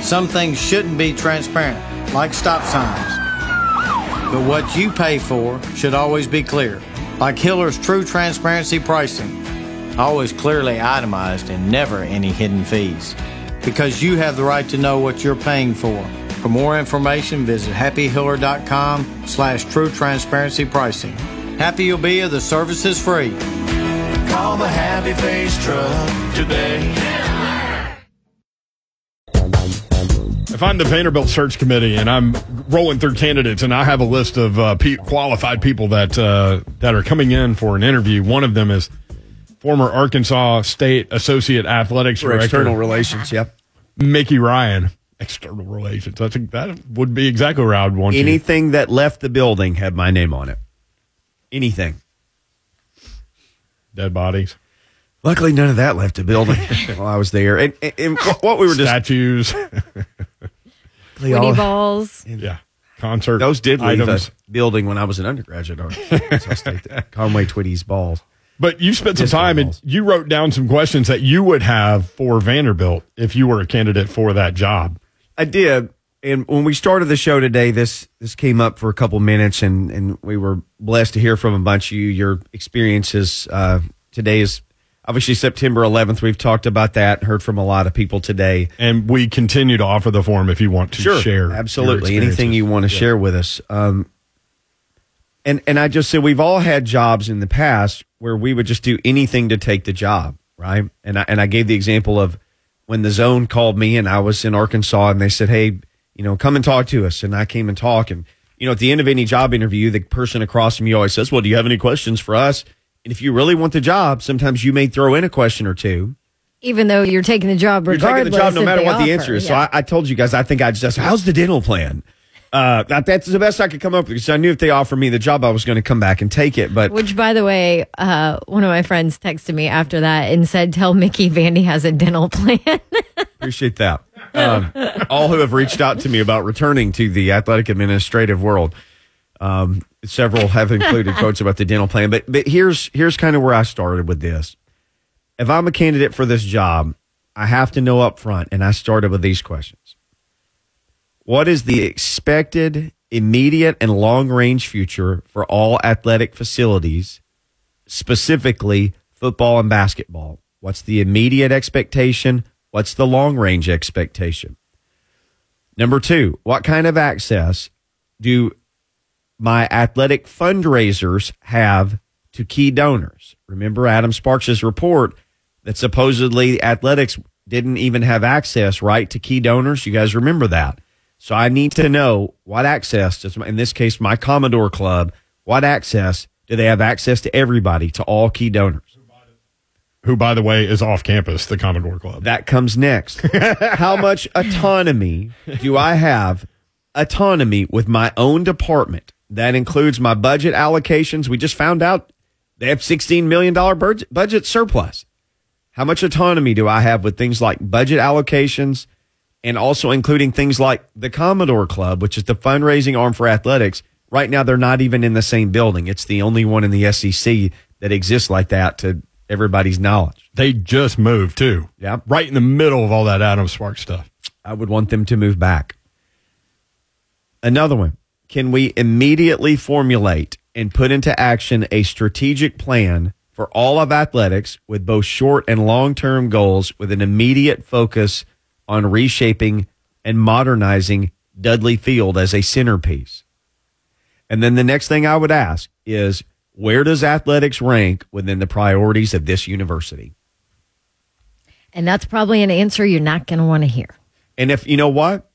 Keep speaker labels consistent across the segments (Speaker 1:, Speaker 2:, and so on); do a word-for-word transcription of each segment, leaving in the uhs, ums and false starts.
Speaker 1: Some things shouldn't be transparent, like stop signs. But what you pay for should always be clear, like Hiller's True Transparency Pricing. Always clearly itemized and never any hidden fees. Because you have the right to know what you're paying for. For more information, visit happy hiller dot com slash true transparency pricing. Happy you'll be if the service is free.
Speaker 2: Call the Happy Face Truck today.
Speaker 3: If I'm the Vanderbilt search committee and I'm rolling through candidates and I have a list of uh, pe- qualified people that uh, that are coming in for an interview, one of them is former Arkansas State Associate Athletics
Speaker 4: For
Speaker 3: Director.
Speaker 4: external relations, yep.
Speaker 3: Mickey Ryan. External relations. I think that would be exactly where I would want
Speaker 4: Anything that left the building had my name on it. Anything.
Speaker 3: Dead bodies.
Speaker 4: Luckily, none of that left the building while I was there. And, and, and what we were just...
Speaker 3: Statues.
Speaker 5: Woody balls.
Speaker 3: Yeah. Concert
Speaker 4: Those did leave
Speaker 3: items.
Speaker 4: the building when I was an undergraduate. Arkansas State. Conway Twitty's balls.
Speaker 3: But you spent some
Speaker 4: Disco
Speaker 3: time
Speaker 4: balls.
Speaker 3: and you wrote down some questions that you would have for Vanderbilt if you were a candidate for that job.
Speaker 4: I did. And when we started the show today, this this came up for a couple minutes, and, and we were blessed to hear from a bunch of you, your experiences. Uh, today is obviously September eleventh. We've talked about that, heard from a lot of people today.
Speaker 3: And we continue to offer the forum if you want to
Speaker 4: Sure,
Speaker 3: share.
Speaker 4: absolutely.
Speaker 3: your
Speaker 4: Anything you want to
Speaker 3: Yeah.
Speaker 4: share with us. Um, and, and I just said we've all had jobs in the past where we would just do anything to take the job, right? And I, and I gave the example of when the Zone called me and I was in Arkansas and they said, hey, you know, come and talk to us. And I came and talked. And, you know, at the end of any job interview, the person across from you always says, well, do you have any questions for us? And if you really want the job, sometimes you may throw in a question or two.
Speaker 5: Even though you're taking the job regardless.
Speaker 4: You're taking the job no
Speaker 5: if
Speaker 4: matter
Speaker 5: they
Speaker 4: what the
Speaker 5: offer,
Speaker 4: answer is.
Speaker 5: yeah.
Speaker 4: So I, I told you guys, I think I just, how's the dental plan? Uh, that, that's the best I could come up with because I knew if they offered me the job, I was going to come back and take it. But
Speaker 5: Which, by the way, uh, one of my friends texted me after that and said, tell Mickey Vandy has a dental plan.
Speaker 4: appreciate that. Um, all who have reached out to me about returning to the athletic administrative world. Um, several have included quotes about the dental plan. But but here's here's kind of where I started with this. If I'm a candidate for this job, I have to know up front, and I started with these questions. What is the expected immediate and long-range future for all athletic facilities, specifically football and basketball? What's the immediate expectation? What's the long-range expectation? Number two, what kind of access do my athletic fundraisers have to key donors? Remember Adam Sparks' report that supposedly athletics didn't even have access, right, to key donors? You guys remember that. So I need to know what access, does, in this case, my Commodore Club, what access do they have access to everybody, to all key donors?
Speaker 3: Who, by the way, is off campus, the Commodore Club.
Speaker 4: That comes next. How much autonomy do I have, autonomy with my own department? That includes my budget allocations. We just found out they have sixteen million dollars budget surplus. How much autonomy do I have with things like budget allocations and also including things like the Commodore Club, which is the fundraising arm for athletics? Right now, they're not even in the same building. It's the only one in the S E C that exists like that, to everybody's knowledge.
Speaker 3: They just moved, too.
Speaker 4: Yeah.
Speaker 3: Right in the middle of all that Adam Sparks stuff.
Speaker 4: I would want them to move back. Another one. Can we immediately formulate and put into action a strategic plan for all of athletics with both short and long-term goals with an immediate focus on reshaping and modernizing Dudley Field as a centerpiece? And then the next thing I would ask is, where does athletics rank within the priorities of this university?
Speaker 5: And that's probably an answer you're not going to want to hear.
Speaker 4: And if, you know what?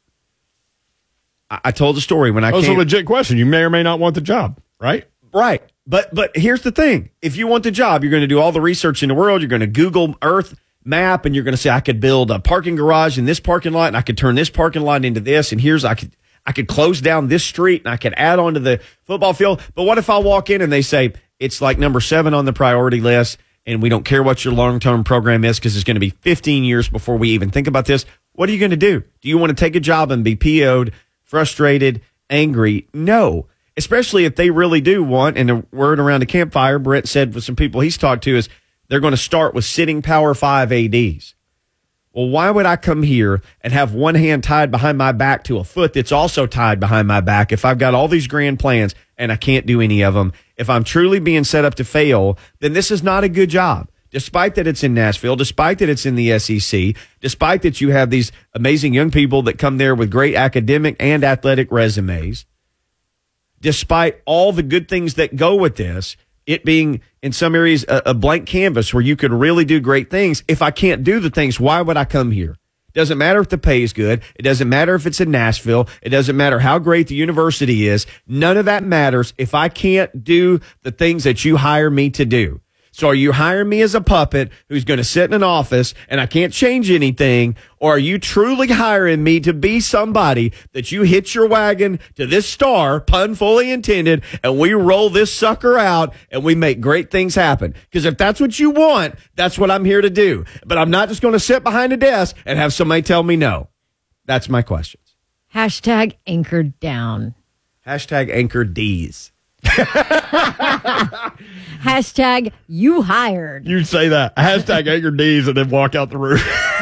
Speaker 4: I, I told the story when I
Speaker 3: That was
Speaker 4: came.
Speaker 3: a legit question. You may or may not want the job, right?
Speaker 4: Right. But but here's the thing. If you want the job, you're going to do all the research in the world. You're going to Google Earth map, and you're going to say, I could build a parking garage in this parking lot, and I could turn this parking lot into this, and here's, I could I could close down this street, and I could add on to the football field. But what if I walk in and they say, it's like number seven on the priority list, and we don't care what your long-term program is because it's going to be fifteen years before we even think about this? What are you going to do? Do you want to take a job and be P O'd, frustrated, angry? No. Especially if they really do want, and the word around the campfire, Brett said with some people he's talked to, is they're going to start with sitting Power five A Ds. Well, why would I come here and have one hand tied behind my back to a foot that's also tied behind my back if I've got all these grand plans and I can't do any of them? If I'm truly being set up to fail, then this is not a good job. Despite that it's in Nashville, despite that it's in the S E C, despite that you have these amazing young people that come there with great academic and athletic resumes, despite all the good things that go with this, it being in some areas a, a blank canvas where you could really do great things. If I can't do the things, why would I come here? Doesn't matter if the pay is good. It doesn't matter if it's in Nashville. It doesn't matter how great the university is. None of that matters if I can't do the things that you hire me to do. So are you hiring me as a puppet who's going to sit in an office and I can't change anything? Or are you truly hiring me to be somebody that you hitch your wagon to this star, pun fully intended, and we roll this sucker out and we make great things happen? Because if that's what you want, that's what I'm here to do. But I'm not just going to sit behind a desk and have somebody tell me no. That's my questions.
Speaker 5: Hashtag anchored down.
Speaker 4: Hashtag anchor D's.
Speaker 5: Hashtag you hired.
Speaker 3: You say that. Hashtag anchor D's and then walk out the room.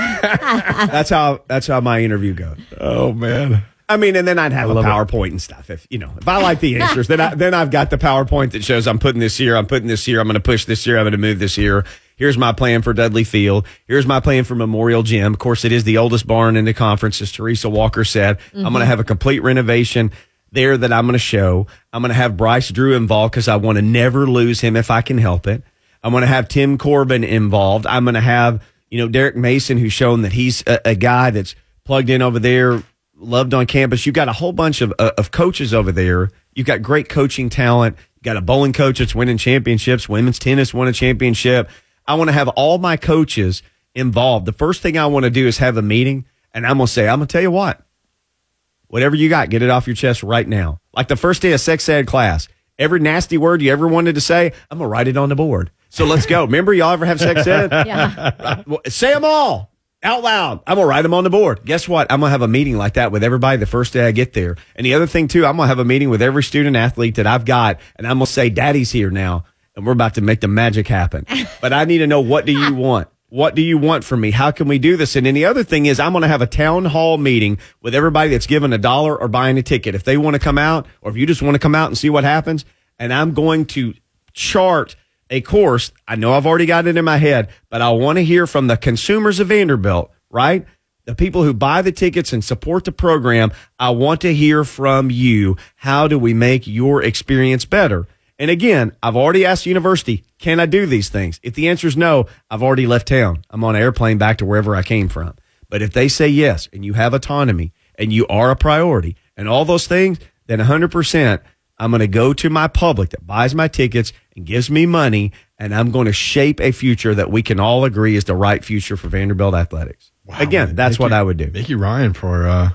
Speaker 4: That's how that's how my interview goes.
Speaker 3: Oh, man.
Speaker 4: I mean, and then I'd have a PowerPoint it. and stuff. If you know, if I like the answers, then I, then I've got the PowerPoint that shows I'm putting this here, I'm putting this here, I'm going to push this here, I'm going to move this here. Here's my plan for Dudley Field. Here's my plan for Memorial Gym. Of course, it is the oldest barn in the conference, as Teresa Walker said. Mm-hmm. I'm going to have a complete renovation there that I'm going to show. I'm going to have Bryce Drew involved because I want to never lose him if I can help it. I'm going to have Tim Corbin involved. I'm going to have, you know, Derek Mason, who's shown that he's a, a guy that's plugged in over there, loved on campus. You've got a whole bunch of, uh, of coaches over there. You've got great coaching talent. You've got a bowling coach that's winning championships. Women's tennis won a championship. I want to have all my coaches involved. The first thing I want to do is have a meeting, and I'm going to say, I'm going to tell you what. Whatever you got, get it off your chest right now. Like the first day of sex ed class, every nasty word you ever wanted to say, I'm going to write it on the board. So let's go. Remember, y'all ever have sex ed?
Speaker 5: Yeah.
Speaker 4: Say them all out loud. I'm going to write them on the board. Guess what? I'm going to have a meeting like that with everybody the first day I get there. And the other thing, too, I'm going to have a meeting with every student athlete that I've got, and I'm going to say, Daddy's here now, and we're about to make the magic happen. But I need to know, what do you want? What do you want from me? How can we do this? And then the other thing is, I'm going to have a town hall meeting with everybody that's given a dollar or buying a ticket. If they want to come out, or if you just want to come out and see what happens, and I'm going to chart a course. I know I've already got it in my head, but I want to hear from the consumers of Vanderbilt, right? The people who buy the tickets and support the program. I want to hear from you. How do we make your experience better? And again, I've already asked the university, can I do these things? If the answer is no, I've already left town. I'm on an airplane back to wherever I came from. But if they say yes, and you have autonomy, and you are a priority, and all those things, then one hundred percent, I'm going to go to my public that buys my tickets and gives me money, and I'm going to shape a future that we can all agree is the right future for Vanderbilt athletics. Wow, again, man, that's Mickey, what I would do.
Speaker 3: Mickey Ryan for uh,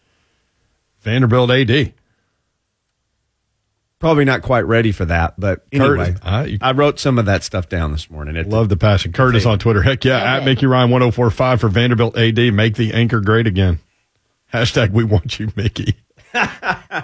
Speaker 3: Vanderbilt A D.
Speaker 4: Probably not quite ready for that, but anyway,
Speaker 3: Curtis, uh, you,
Speaker 4: I wrote some of that stuff down this morning. It,
Speaker 3: love the passion. Curtis on Twitter. Heck yeah, at Mickey Ryan one oh four five for Vanderbilt A D. Make the anchor great again. Hashtag we want you, Mickey.
Speaker 4: I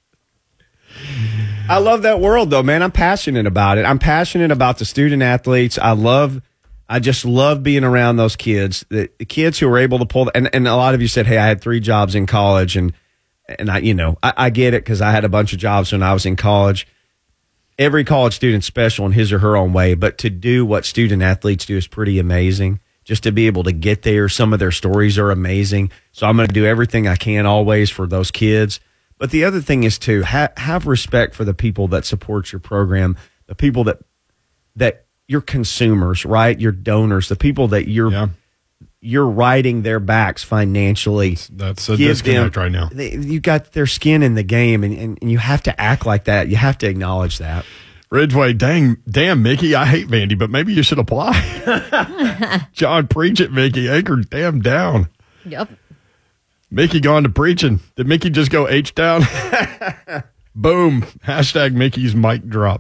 Speaker 4: love that world, though, man. I'm passionate about it. I'm passionate about the student athletes. I love, I just love being around those kids, the, the kids who are able to pull. And, and a lot of you said, hey, I had three jobs in college, and And I, you know, I, I get it because I had a bunch of jobs when I was in college. Every college student's special in his or her own way, but to do what student athletes do is pretty amazing. Just to be able to get there, some of their stories are amazing. So I'm going to do everything I can always for those kids. But the other thing is to ha- have respect for the people that support your program, the people that that your consumers, right? Your donors, the people that you're. Yeah. You're riding their backs financially.
Speaker 3: That's a disconnect right now.
Speaker 4: They, you got their skin in the game, and, and, and you have to act like that. You have to acknowledge that.
Speaker 3: Ridgeway, dang, damn, Mickey, I hate Vandy, but maybe you should apply. John, preach it, Mickey. Anchor damn down.
Speaker 5: Yep.
Speaker 3: Mickey gone to preaching. Did Mickey just go H down? Boom. Hashtag Mickey's mic drop.